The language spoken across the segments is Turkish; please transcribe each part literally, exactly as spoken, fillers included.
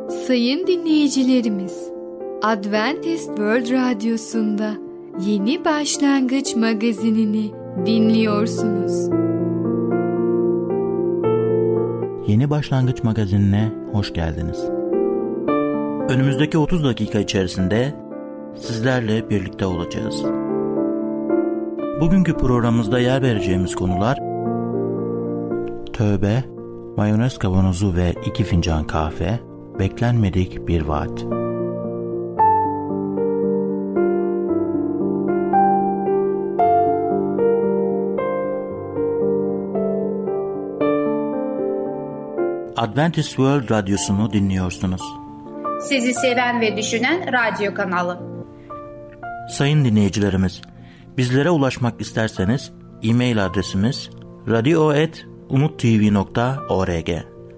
Sayın dinleyicilerimiz, Adventist World Radyosu'nda Yeni Başlangıç Magazinini dinliyorsunuz. Yeni Başlangıç Magazinine hoş geldiniz. Önümüzdeki otuz dakika içerisinde sizlerle birlikte olacağız. Bugünkü programımızda yer vereceğimiz konular: tövbe, mayonez kavanozu ve iki fincan kahve, beklenmedik bir vaat. Adventist World Radyosu'nu dinliyorsunuz. Sizi seven ve düşünen radyo kanalı. Sayın dinleyicilerimiz, bizlere ulaşmak isterseniz e-mail adresimiz radio et umuttv nokta org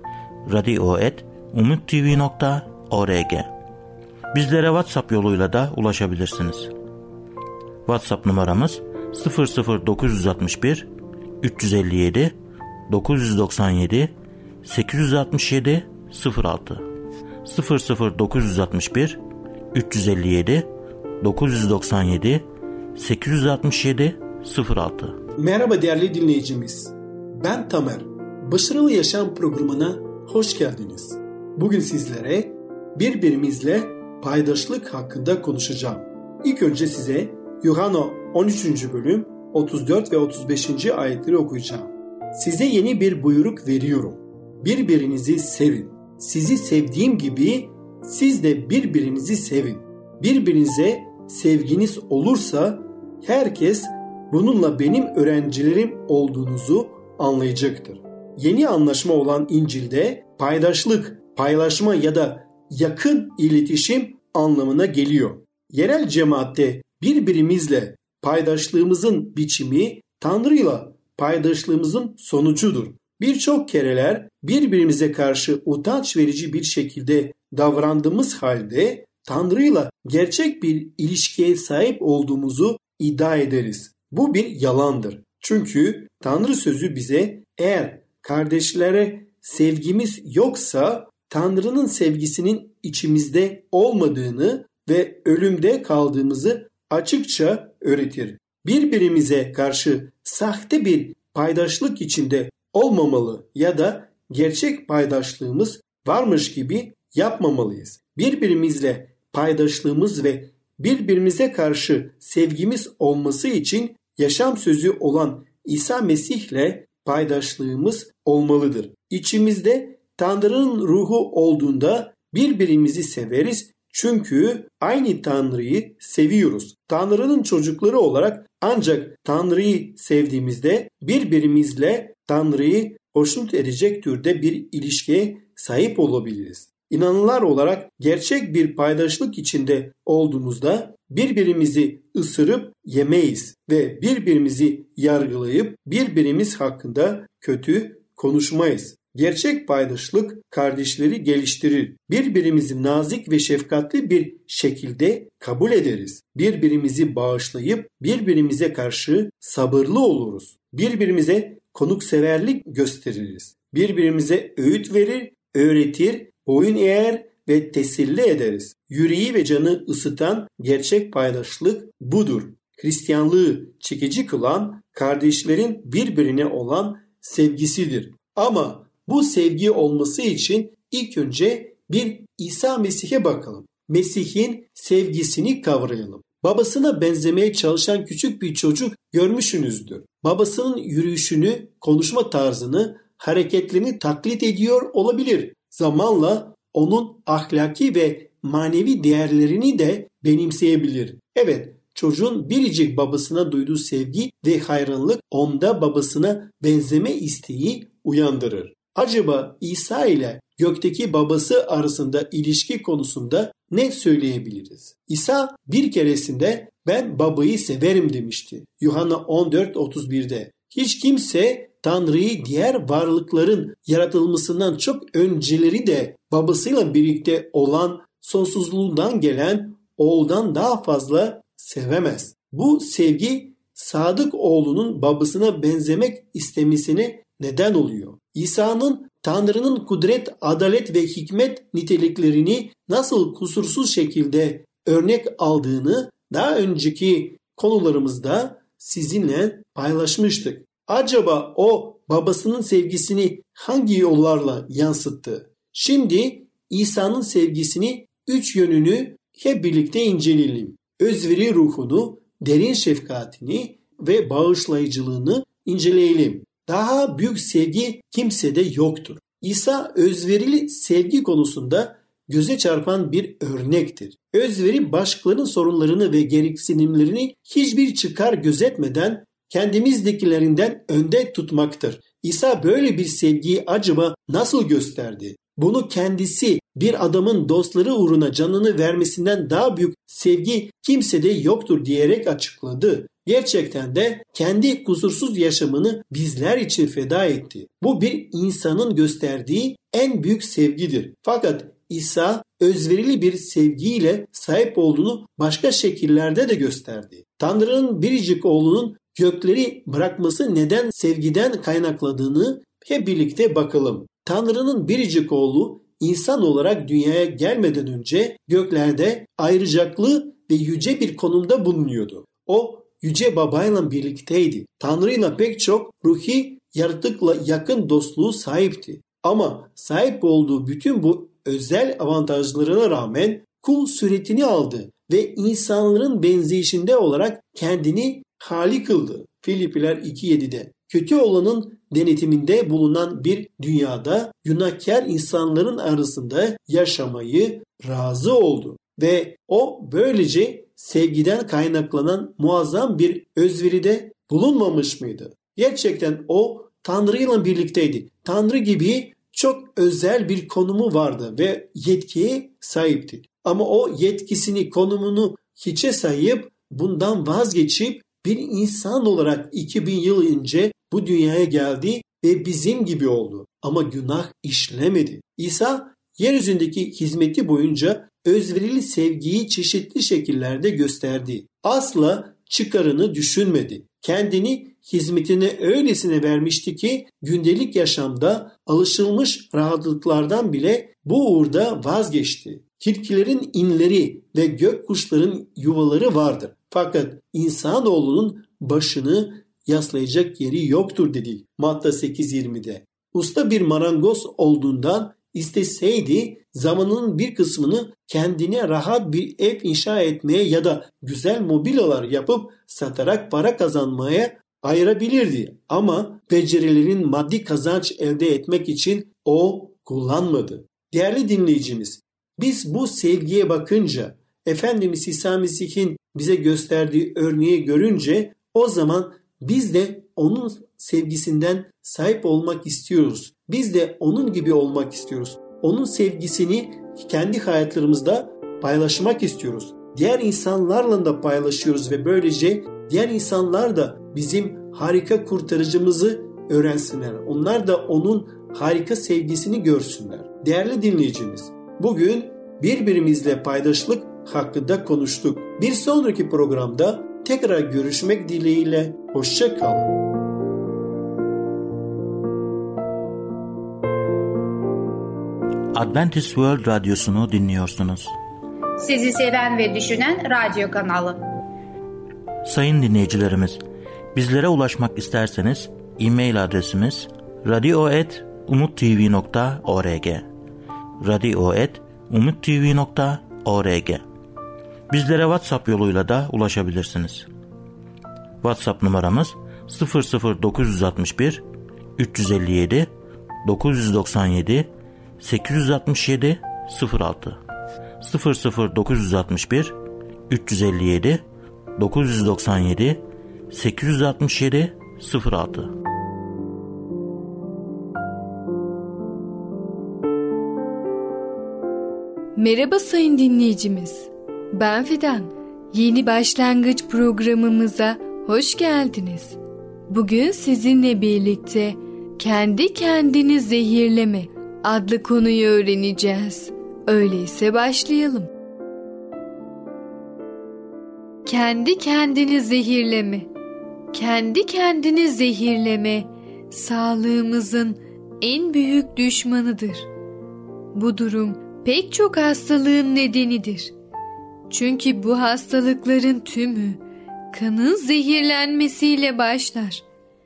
radio et umuttv nokta org. Bizlere WhatsApp yoluyla da ulaşabilirsiniz. WhatsApp numaramız sıfır sıfır dokuz altı bir üç yüz elli yedi dokuz yüz doksan yedi sekiz yüz altmış yedi sıfır altı sıfır sıfır dokuz altı bir üç yüz elli yedi dokuz yüz doksan yedi sekiz yüz altmış yedi sıfır altı. Merhaba değerli dinleyicimiz. Ben Tamer. Başarılı Yaşam programına hoş geldiniz. Bugün sizlere birbirimizle paydaşlık hakkında konuşacağım. İlk önce size Yuhanna on üçüncü bölüm otuz dört ve otuz beşinci ayetleri okuyacağım. Size yeni bir buyruk veriyorum. Birbirinizi sevin. Sizi sevdiğim gibi siz de birbirinizi sevin. Birbirinize sevginiz olursa herkes bununla benim öğrencilerim olduğunuzu anlayacaktır. Yeni anlaşma olan İncil'de paydaşlık, paylaşma ya da yakın iletişim anlamına geliyor. Yerel cemaatte birbirimizle paydaşlığımızın biçimi Tanrı'yla paydaşlığımızın sonucudur. Birçok kereler birbirimize karşı utanç verici bir şekilde davrandığımız halde Tanrı'yla gerçek bir ilişkiye sahip olduğumuzu iddia ederiz. Bu bir yalandır. Çünkü Tanrı sözü bize eğer kardeşlere sevgimiz yoksa Tanrı'nın sevgisinin içimizde olmadığını ve ölümde kaldığımızı açıkça öğretir. Birbirimize karşı sahte bir paydaşlık içinde olmamalı ya da gerçek paydaşlığımız varmış gibi yapmamalıyız. Birbirimizle paydaşlığımız ve birbirimize karşı sevgimiz olması için yaşam sözü olan İsa Mesih'le paydaşlığımız olmalıdır. İçimizde Tanrı'nın ruhu olduğunda birbirimizi severiz çünkü aynı Tanrı'yı seviyoruz. Tanrı'nın çocukları olarak ancak Tanrı'yı sevdiğimizde birbirimizle Tanrı'yı hoşnut edecek türde bir ilişkiye sahip olabiliriz. İnananlar olarak gerçek bir paydaşlık içinde olduğumuzda birbirimizi ısırıp yemeyiz ve birbirimizi yargılayıp birbirimiz hakkında kötü konuşmayız. Gerçek paydaşlık kardeşleri geliştirir. Birbirimizi nazik ve şefkatli bir şekilde kabul ederiz. Birbirimizi bağışlayıp birbirimize karşı sabırlı oluruz. Birbirimize konukseverlik gösteririz. Birbirimize öğüt verir, öğretir, boyun eğer ve teselli ederiz. Yüreği ve canı ısıtan gerçek paydaşlık budur. Hristiyanlığı çekici kılan kardeşlerin birbirine olan sevgisidir. Ama bu sevgi olması için ilk önce bir İsa Mesih'e bakalım. Mesih'in sevgisini kavrayalım. Babasına benzemeye çalışan küçük bir çocuk görmüşsünüzdür. Babasının yürüyüşünü, konuşma tarzını, hareketlerini taklit ediyor olabilir. Zamanla onun ahlaki ve manevi değerlerini de benimseyebilir. Evet, çocuğun biricik babasına duyduğu sevgi ve hayranlık onda babasına benzeme isteği uyandırır. Acaba İsa ile gökteki babası arasında ilişki konusunda ne söyleyebiliriz? İsa bir keresinde ben babayı severim demişti. Yuhanna on dört otuz birde. Hiç kimse Tanrı'yı diğer varlıkların yaratılmasından çok önceleri de babasıyla birlikte olan sonsuzluğundan gelen oğuldan daha fazla sevemez. Bu sevgi sadık oğlunun babasına benzemek istemesine neden oluyor. İsa'nın Tanrı'nın kudret, adalet ve hikmet niteliklerini nasıl kusursuz şekilde örnek aldığını daha önceki konularımızda sizinle paylaşmıştık. Acaba o babasının sevgisini hangi yollarla yansıttı? Şimdi İsa'nın sevgisini üç yönünü hep birlikte inceleyelim. Özveri ruhunu, derin şefkatini ve bağışlayıcılığını inceleyelim. Daha büyük sevgi kimsede yoktur. İsa özverili sevgi konusunda göze çarpan bir örnektir. Özveri başkalarının sorunlarını ve gereksinimlerini hiçbir çıkar gözetmeden kendimizdekilerinden önde tutmaktır. İsa böyle bir sevgiyi acaba nasıl gösterdi? Bunu kendisi bir adamın dostları uğruna canını vermesinden daha büyük sevgi kimsede yoktur diyerek açıkladı. Gerçekten de kendi kusursuz yaşamını bizler için feda etti. Bu bir insanın gösterdiği en büyük sevgidir. Fakat İsa özverili bir sevgiyle sahip olduğunu başka şekillerde de gösterdi. Tanrı'nın biricik oğlunun gökleri bırakması neden sevgiden kaynakladığını hep birlikte bakalım. Tanrı'nın biricik oğlu insan olarak dünyaya gelmeden önce göklerde ayrıcaklı ve yüce bir konumda bulunuyordu. O yüce babayla birlikteydi. Tanrı'yla pek çok ruhi yaratıkla yakın dostluğu sahipti. Ama sahip olduğu bütün bu özel avantajlarına rağmen kul suretini aldı ve insanların benzeyişinde olarak kendini hali kıldı. Filipiler iki yedide. Kötü olanın denetiminde bulunan bir dünyada günahkar insanların arasında yaşamayı razı oldu. Ve o böylece sevgiden kaynaklanan muazzam bir özveride bulunmamış mıydı? Gerçekten o Tanrı'yla birlikteydi. Tanrı gibi çok özel bir konumu vardı ve yetkiye sahipti. Ama o yetkisini, konumunu hiçe sayıp bundan vazgeçip bir insan olarak iki bin yıl önce bu dünyaya geldi ve bizim gibi oldu. Ama günah işlemedi. İsa yeryüzündeki hizmeti boyunca özverili sevgiyi çeşitli şekillerde gösterdi. Asla çıkarını düşünmedi. Kendini hizmetine öylesine vermişti ki gündelik yaşamda alışılmış rahatlıklardan bile bu uğurda vazgeçti. Tilkilerin inleri ve gökkuşların yuvaları vardır. Fakat insanoğlunun başını yaslayacak yeri yoktur dedi Matta sekiz yirmide. Usta bir marangoz olduğundan isteseydi zamanının bir kısmını kendine rahat bir ev inşa etmeye ya da güzel mobilyalar yapıp satarak para kazanmaya ayırabilirdi. Ama becerilerin maddi kazanç elde etmek için o kullanmadı. Değerli dinleyicimiz, biz bu sevgiye bakınca, Efendimiz İsa Mesih'in bize gösterdiği örneği görünce o zaman biz de onun sevgisinden sahip olmak istiyoruz. Biz de onun gibi olmak istiyoruz. Onun sevgisini kendi hayatlarımızda paylaşmak istiyoruz. Diğer insanlarla da paylaşıyoruz ve böylece diğer insanlar da bizim harika kurtarıcımızı öğrensinler. Onlar da onun harika sevgisini görsünler. Değerli dinleyicimiz, bugün birbirimizle paydaşlık hakkında konuştuk. Bir sonraki programda tekrar görüşmek dileğiyle hoşça kalın. Adventist World Radyosu'nu dinliyorsunuz. Sizi seven ve düşünen radyo kanalı. Sayın dinleyicilerimiz, bizlere ulaşmak isterseniz e-mail adresimiz radio et umuttv nokta org radio et umuttv nokta org. Bizlere WhatsApp yoluyla da ulaşabilirsiniz. WhatsApp numaramız sıfır sıfır dokuz altı bir üç elli yedi dokuz doksan yedi sekiz altı yedi sıfır altı sıfır sıfır dokuz altı bir üç elli yedi dokuz doksan yedi sekiz altı yedi sıfır altı. Merhaba sayın dinleyicimiz. Ben Fidan. Yeni başlangıç programımıza hoş geldiniz. Bugün sizinle birlikte kendi kendini zehirleme adlı konuyu öğreneceğiz. Öyleyse başlayalım. Kendi kendini zehirleme. Kendi kendini zehirleme sağlığımızın en büyük düşmanıdır. Bu durum pek çok hastalığın nedenidir. Çünkü bu hastalıkların tümü kanın zehirlenmesiyle başlar.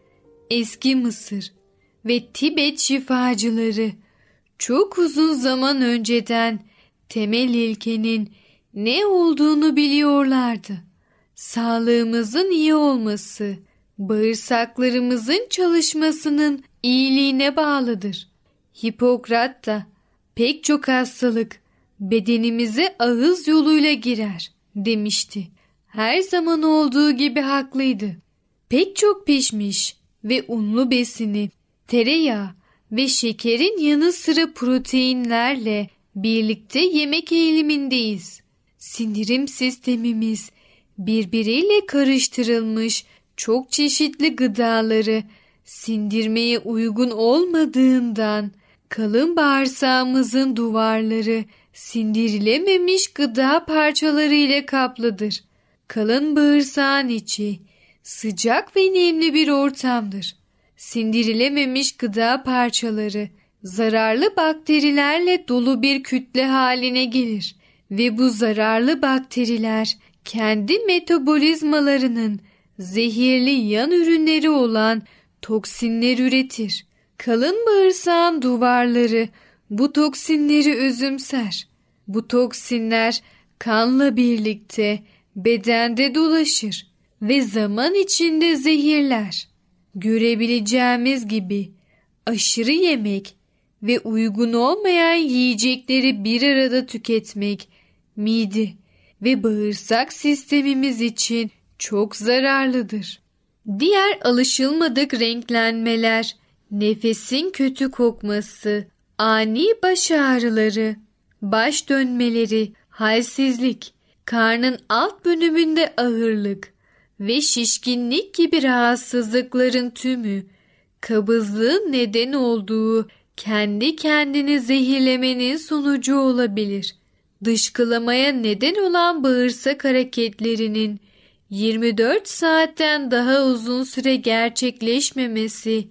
Eski Mısır ve Tibet şifacıları çok uzun zaman önceden temel ilkenin ne olduğunu biliyorlardı. Sağlığımızın iyi olması, bağırsaklarımızın çalışmasının iyiliğine bağlıdır. Hipokrat da pek çok hastalık bedenimize ağız yoluyla girer demişti. Her zaman olduğu gibi haklıydı. Pek çok pişmiş ve unlu besini, tereyağı ve şekerin yanı sıra proteinlerle birlikte yemek eğilimindeyiz. Sindirim sistemimiz birbiriyle karıştırılmış çok çeşitli gıdaları sindirmeye uygun olmadığından kalın bağırsağımızın duvarları sindirilememiş gıda parçaları ile kaplıdır. Kalın bağırsağın içi sıcak ve nemli bir ortamdır. Sindirilememiş gıda parçaları zararlı bakterilerle dolu bir kütle haline gelir ve bu zararlı bakteriler kendi metabolizmalarının zehirli yan ürünleri olan toksinler üretir. Kalın bağırsağın duvarları bu toksinleri özümser. Bu toksinler kanla birlikte bedende dolaşır ve zaman içinde zehirler. Görebileceğimiz gibi aşırı yemek ve uygun olmayan yiyecekleri bir arada tüketmek mide ve bağırsak sistemimiz için çok zararlıdır. Diğer alışılmadık renklenmeler, nefesin kötü kokması, ani baş ağrıları, baş dönmeleri, halsizlik, karnın alt bölümünde ağırlık ve şişkinlik gibi rahatsızlıkların tümü, kabızlığın neden olduğu kendi kendini zehirlemenin sonucu olabilir. Dışkılamaya neden olan bağırsak hareketlerinin yirmi dört saatten daha uzun süre gerçekleşmemesi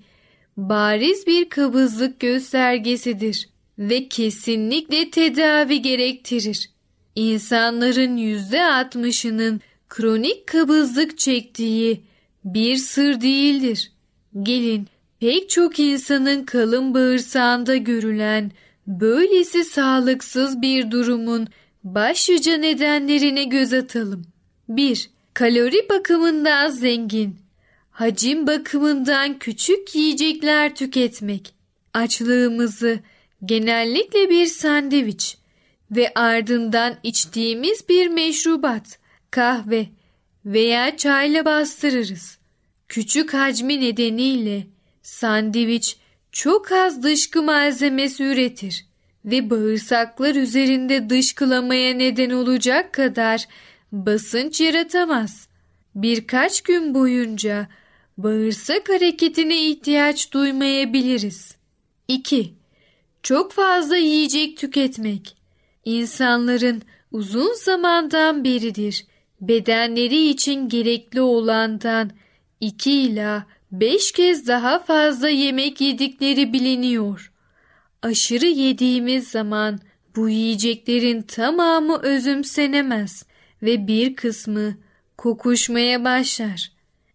bariz bir kabızlık göstergesidir ve kesinlikle tedavi gerektirir. İnsanların yüzde altmışının kronik kabızlık çektiği bir sır değildir. Gelin pek çok insanın kalın bağırsağında görülen böylesi sağlıksız bir durumun başlıca nedenlerine göz atalım. bir. Kalori bakımından zengin, hacim bakımından küçük yiyecekler tüketmek. Açlığımızı genellikle bir sandviç ve ardından içtiğimiz bir meşrubat, kahve veya çayla bastırırız. Küçük hacmi nedeniyle sandviç çok az dışkı malzemesi üretir ve bağırsaklar üzerinde dışkılamaya neden olacak kadar basınç yaratamaz. Birkaç gün boyunca bağırsak hareketine ihtiyaç duymayabiliriz. iki. Çok fazla yiyecek tüketmek. İnsanların uzun zamandan beridir bedenleri için gerekli olandan iki ila beş kez daha fazla yemek yedikleri biliniyor. Aşırı yediğimiz zaman bu yiyeceklerin tamamı özümsenemez ve bir kısmı kokuşmaya başlar.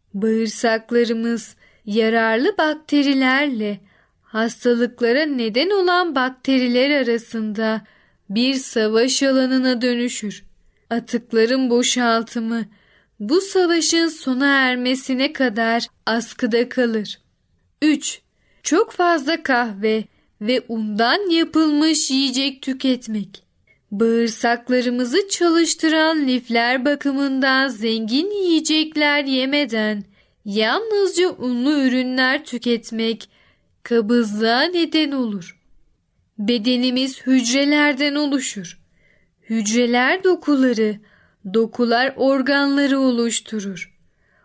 Bağırsaklarımız yararlı bakterilerle hastalıklara neden olan bakteriler arasında bir savaş alanına dönüşür. Atıkların boşaltımı bu savaşın sona ermesine kadar askıda kalır. üç. Çok fazla kahve ve undan yapılmış yiyecek tüketmek. Bağırsaklarımızı çalıştıran lifler bakımından zengin yiyecekler yemeden yalnızca unlu ürünler tüketmek kabızlığa neden olur. Bedenimiz hücrelerden oluşur. Hücreler dokuları, dokular organları oluşturur.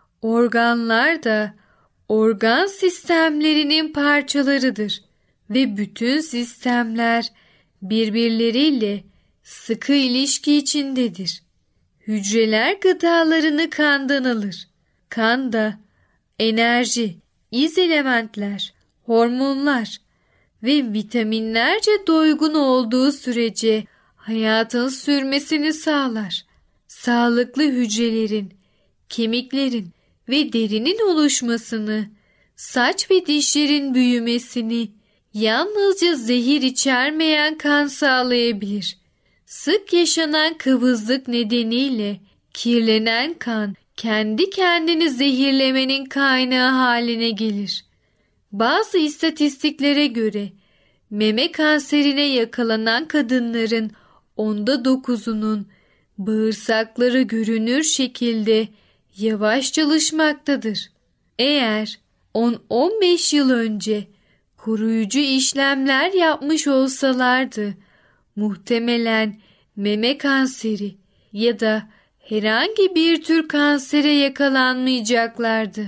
Organlar da organ sistemlerinin parçalarıdır ve bütün sistemler birbirleriyle sıkı ilişki içindedir. Hücreler gıdalarını kandan alır. Kan da enerji, iz elementler, hormonlar ve vitaminlerce doygun olduğu sürece hayatın sürmesini sağlar. Sağlıklı hücrelerin, kemiklerin ve derinin oluşmasını, saç ve dişlerin büyümesini yalnızca zehir içermeyen kan sağlayabilir. Sık yaşanan kıvızlık nedeniyle kirlenen kan kendi kendini zehirlemenin kaynağı haline gelir. Bazı istatistiklere göre meme kanserine yakalanan kadınların onda dokuzunun bağırsakları görünür şekilde yavaş çalışmaktadır. Eğer on on beş yıl önce koruyucu işlemler yapmış olsalardı, muhtemelen meme kanseri ya da herhangi bir tür kansere yakalanmayacaklardı.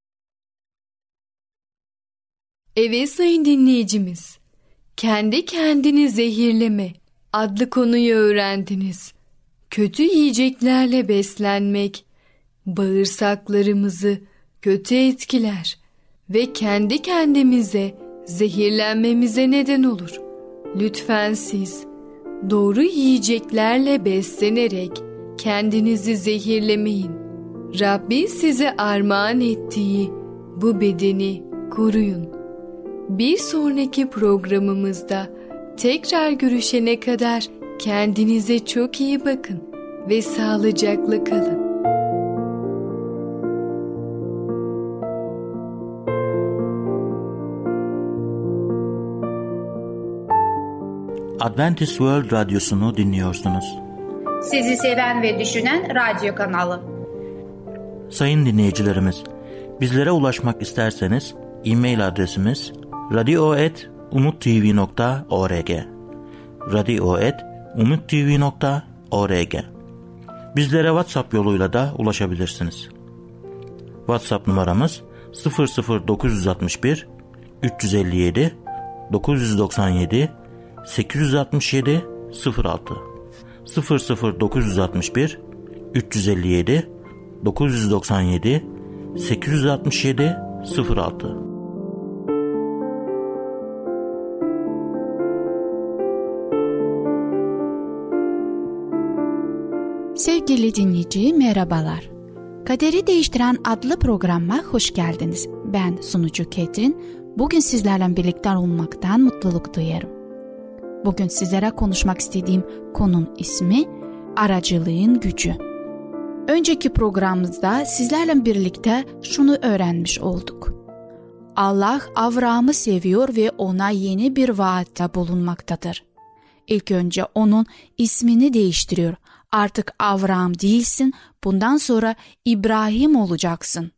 Evet sayın dinleyicimiz, kendi kendini zehirleme adlı konuyu öğrendiniz. Kötü yiyeceklerle beslenmek bağırsaklarımızı kötü etkiler ve kendi kendimize zehirlenmemize neden olur. Lütfen siz doğru yiyeceklerle beslenerek kendinizi zehirlemeyin. Rabbin size armağan ettiği bu bedeni koruyun. Bir sonraki programımızda tekrar görüşene kadar kendinize çok iyi bakın ve sağlıcakla kalın. Adventist World Radyosu'nu dinliyorsunuz. Sizi seven ve düşünen radyo kanalı. Sayın dinleyicilerimiz, bizlere ulaşmak isterseniz e-mail adresimiz radio at umuttv nokta org radio at umuttv nokta org. Bizlere WhatsApp yoluyla da ulaşabilirsiniz. WhatsApp numaramız sıfır sıfır dokuz altı bir üç yüz elli yedi dokuz yüz doksan yedi sekiz yüz altmış yedi sıfır altı sıfır sıfır dokuz altı bir üç yüz elli yedi dokuz yüz doksan yedi sekiz yüz altmış yedi sıfır altı. Sevgili dinleyici, merhabalar. Kaderi Değiştiren adlı programa hoş geldiniz. Ben sunucu Ketrin. Bugün sizlerle birlikte olmaktan mutluluk duyarım. Bugün sizlere konuşmak istediğim konunun ismi aracılığın gücü. Önceki programımızda sizlerle birlikte şunu öğrenmiş olduk. Allah Avram'ı seviyor ve ona yeni bir vaatte bulunmaktadır. İlk önce onun ismini değiştiriyor. Artık Avram değilsin, bundan sonra İbrahim olacaksın.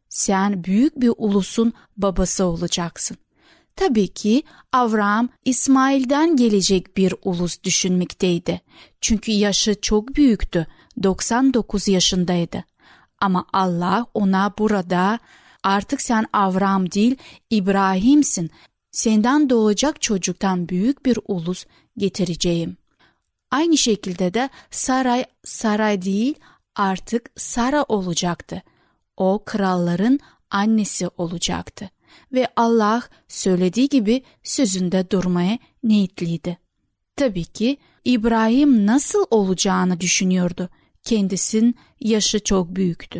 Sen büyük bir ulusun babası olacaksın. Tabii ki Avram İsmail'den gelecek bir ulus düşünmekteydi. Çünkü yaşı çok büyüktü, doksan dokuz yaşındaydı. Ama Allah ona burada artık sen Avram değil İbrahim'sin. Senden doğacak çocuktan büyük bir ulus getireceğim. Aynı şekilde de Saray, Saray değil artık Sara olacaktı. O kralların annesi olacaktı. Ve Allah söylediği gibi sözünde durmaya niyetliydi. Tabii ki İbrahim nasıl olacağını düşünüyordu. Kendisinin yaşı çok büyüktü.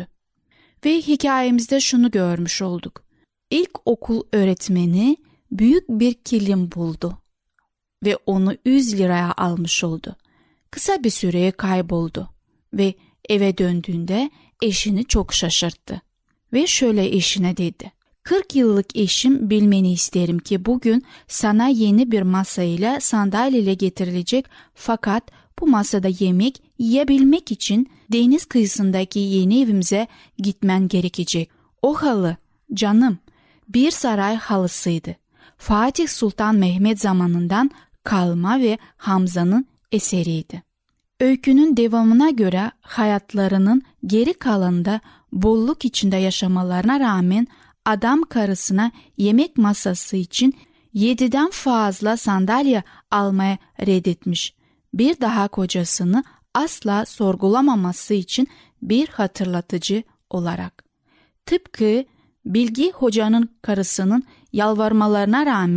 Ve hikayemizde şunu görmüş olduk. İlk okul öğretmeni büyük bir kilim buldu. Ve onu yüz liraya almış oldu. Kısa bir süreye kayboldu. Ve eve döndüğünde eşini çok şaşırttı. Ve şöyle eşine dedi. kırk yıllık eşim, bilmeni isterim ki bugün sana yeni bir masayla sandalyeyle getirilecek, fakat bu masada yemek yiyebilmek için deniz kıyısındaki yeni evimize gitmen gerekecek. O halı, canım, bir saray halısıydı. Fatih Sultan Mehmet zamanından kalma ve Hamza'nın eseriydi. Öykünün devamına göre hayatlarının geri kalanında bolluk içinde yaşamalarına rağmen adam karısına yemek masası için yediden fazla sandalye almaya reddetmiş. Bir daha kocasını asla sorgulamaması için bir hatırlatıcı olarak. Tıpkı Bilgi Hoca'nın karısının yalvarmalarına rağmen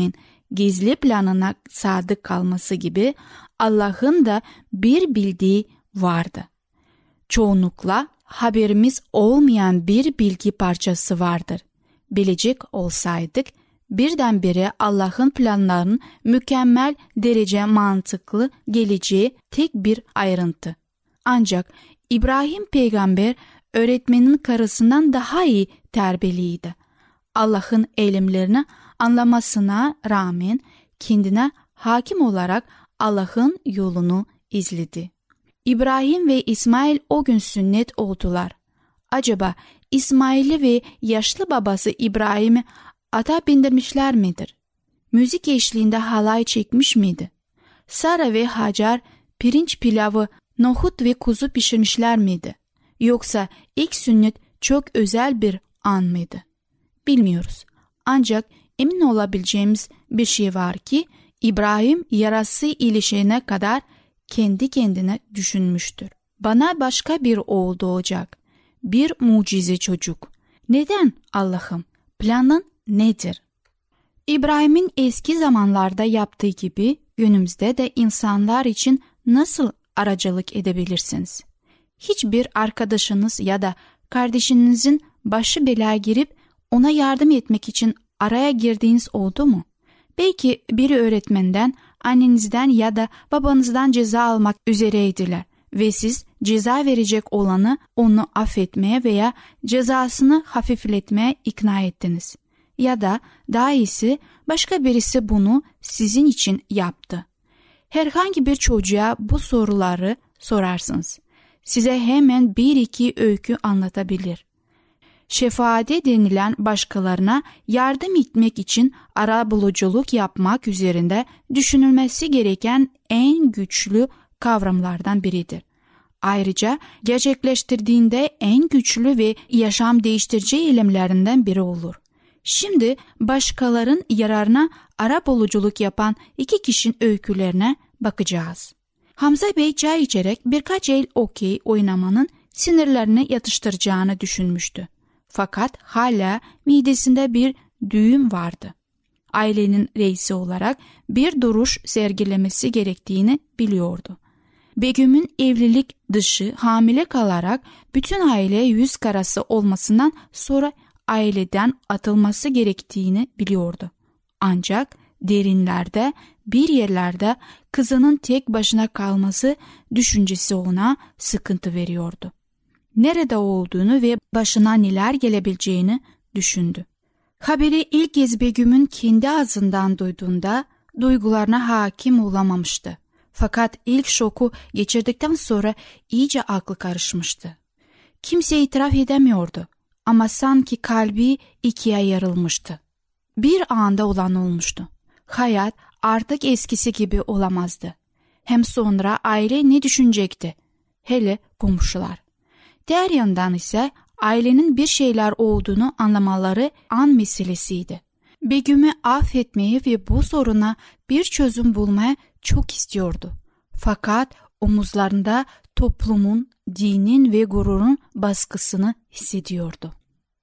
gizli planına sadık kalması gibi Allah'ın da bir bildiği vardı. Çoğunlukla haberimiz olmayan bir bilgi parçası vardır. Bilecek olsaydık birdenbire Allah'ın planlarının mükemmel derece mantıklı geleceği tek bir ayrıntı. Ancak İbrahim peygamber öğretmenin karısından daha iyi terbiyeliydi. Allah'ın eylemlerini anlamasına rağmen kendine hakim olarak Allah'ın yolunu izledi. İbrahim ve İsmail o gün sünnet oldular. Acaba İsmail'i ve yaşlı babası İbrahim'i ata bindirmişler midir? Müzik eşliğinde halay çekmiş miydi? Sara ve Hacer pirinç pilavı, nohut ve kuzu pişirmişler miydi? Yoksa ilk sünnet çok özel bir an mıydı? Bilmiyoruz. Ancak emin olabileceğimiz bir şey var ki İbrahim yarası ilişene kadar kendi kendine düşünmüştür. Bana başka bir oğul doğacak. Bir mucize çocuk. Neden Allah'ım? Planın nedir? İbrahim'in eski zamanlarda yaptığı gibi günümüzde de insanlar için nasıl aracılık edebilirsiniz? Hiçbir arkadaşınız ya da kardeşinizin başı belaya girip ona yardım etmek için araya girdiğiniz oldu mu? Belki biri öğretmenden, annenizden ya da babanızdan ceza almak üzereydiler ve siz ceza verecek olanı onu affetmeye veya cezasını hafifletmeye ikna ettiniz. Ya da daha iyisi başka birisi bunu sizin için yaptı. Herhangi bir çocuğa bu soruları sorarsınız. Size hemen bir iki öykü anlatabilir. Şefaate denilen başkalarına yardım etmek için arabuluculuk yapmak üzerinde düşünülmesi gereken en güçlü kavramlardan biridir. Ayrıca gerçekleştirdiğinde en güçlü ve yaşam değiştirici eylemlerinden biri olur. Şimdi başkalarının yararına arabuluculuk yapan iki kişinin öykülerine bakacağız. Hamza Bey çay içerek birkaç el okey oynamanın sinirlerini yatıştıracağını düşünmüştü. Fakat hala midesinde bir düğüm vardı. Ailenin reisi olarak bir duruş sergilemesi gerektiğini biliyordu. Begüm'ün evlilik dışı hamile kalarak bütün aile yüz karası olmasından sonra aileden atılması gerektiğini biliyordu. Ancak derinlerde bir yerlerde kızının tek başına kalması düşüncesi ona sıkıntı veriyordu. Nerede olduğunu ve başına neler gelebileceğini düşündü. Haberi ilk kez Begüm'ün kendi ağzından duyduğunda duygularına hakim olamamıştı. Fakat ilk şoku geçirdikten sonra iyice aklı karışmıştı. Kimse itiraf edemiyordu ama sanki kalbi ikiye yarılmıştı. Bir anda olan olmuştu. Hayat artık eskisi gibi olamazdı. Hem sonra aile ne düşünecekti? Hele komşular. Diğer yandan ise ailenin bir şeyler olduğunu anlamaları an meselesiydi. Begüm'ü affetmeyi ve bu soruna bir çözüm bulmaya çok istiyordu. Fakat omuzlarında toplumun, dinin ve gururun baskısını hissediyordu.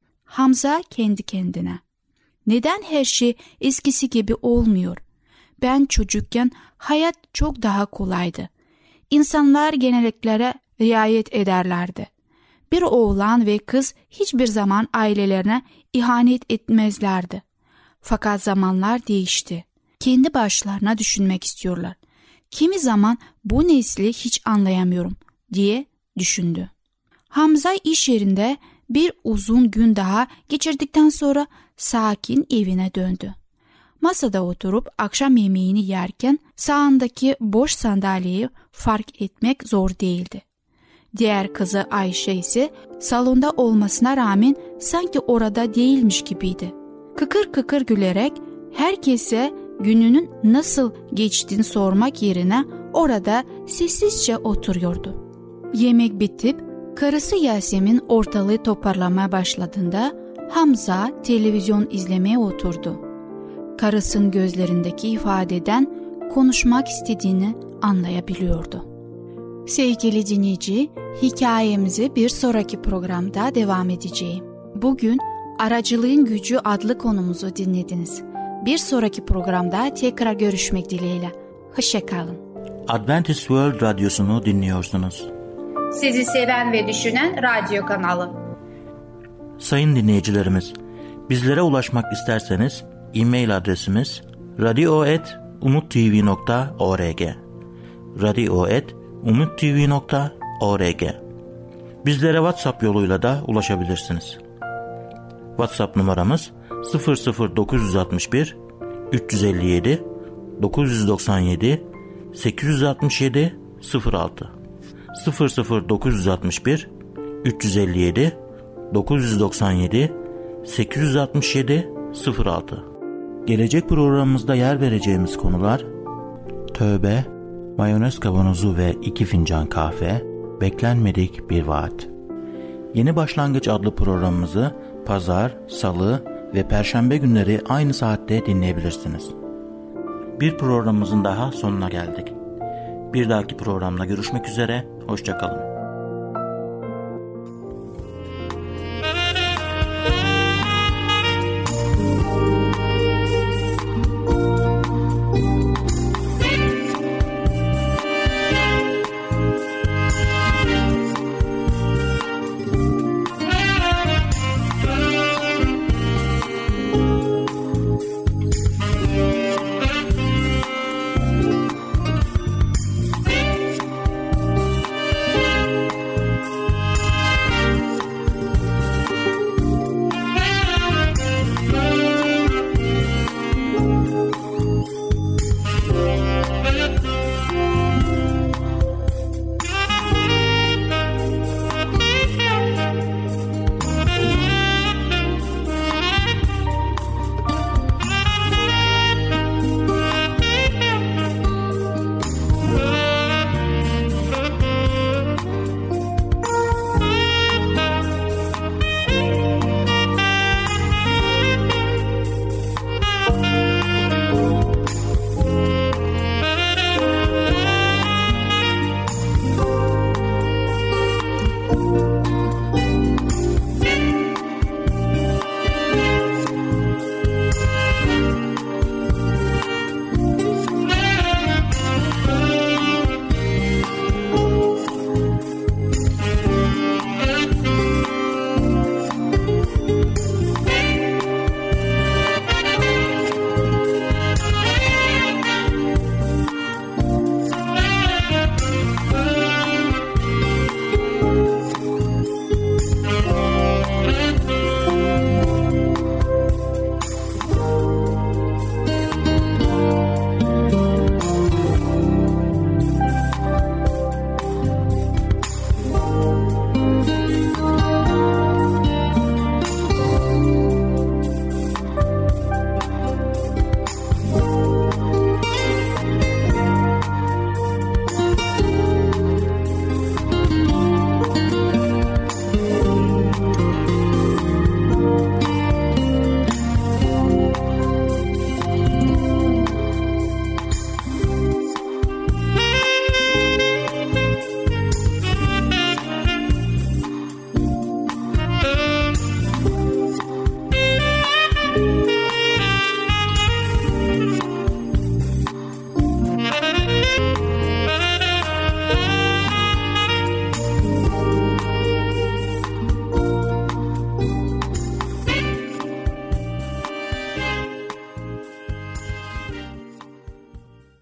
Hamza kendi kendine, "Neden her şey eskisi gibi olmuyor? Ben çocukken hayat çok daha kolaydı. İnsanlar genelliklere riayet ederlerdi. Bir oğlan ve kız hiçbir zaman ailelerine ihanet etmezlerdi. Fakat zamanlar değişti. Kendi başlarına düşünmek istiyorlar. Kimi zaman bu nesli hiç anlayamıyorum," diye düşündü. Hamza iş yerinde bir uzun gün daha geçirdikten sonra sakin evine döndü. Masada oturup akşam yemeğini yerken sağındaki boş sandalyeyi fark etmek zor değildi. Diğer kızı Ayşe ise salonda olmasına rağmen sanki orada değilmiş gibiydi. Kıkır kıkır gülerek herkese gününün nasıl geçtiğini sormak yerine orada sessizce oturuyordu. Yemek bitip karısı Yasemin ortalığı toparlamaya başladığında Hamza televizyon izlemeye oturdu. Karısının gözlerindeki ifadeden konuşmak istediğini anlayabiliyordu. Sevgili dinleyici, hikayemizi bir sonraki programda devam edeceğim. Bugün Aracılığın Gücü adlı konumuzu dinlediniz. Bir sonraki programda tekrar görüşmek dileğiyle. Hoşça kalın. Adventist World Radyosu'nu dinliyorsunuz. Sizi seven ve düşünen radyo kanalı. Sayın dinleyicilerimiz, bizlere ulaşmak isterseniz e-mail adresimiz radio et umuttv nokta org radio et umuttv nokta org. Bizlere WhatsApp yoluyla da ulaşabilirsiniz. WhatsApp numaramız sıfır sıfır dokuz altı bir üç elli yedi dokuz doksan yedi sekiz altı yedi sıfır altı sıfır sıfır dokuz altı bir üç elli yedi dokuz doksan yedi sekiz altı yedi sıfır altı. Gelecek programımızda yer vereceğimiz konular: tövbe, mayonez kavanozu ve iki fincan kahve, beklenmedik bir vaat. Yeni Başlangıç adlı programımızı pazar, salı ve perşembe günleri aynı saatte dinleyebilirsiniz. Bir programımızın daha sonuna geldik. Bir dahaki programda görüşmek üzere, hoşça kalın.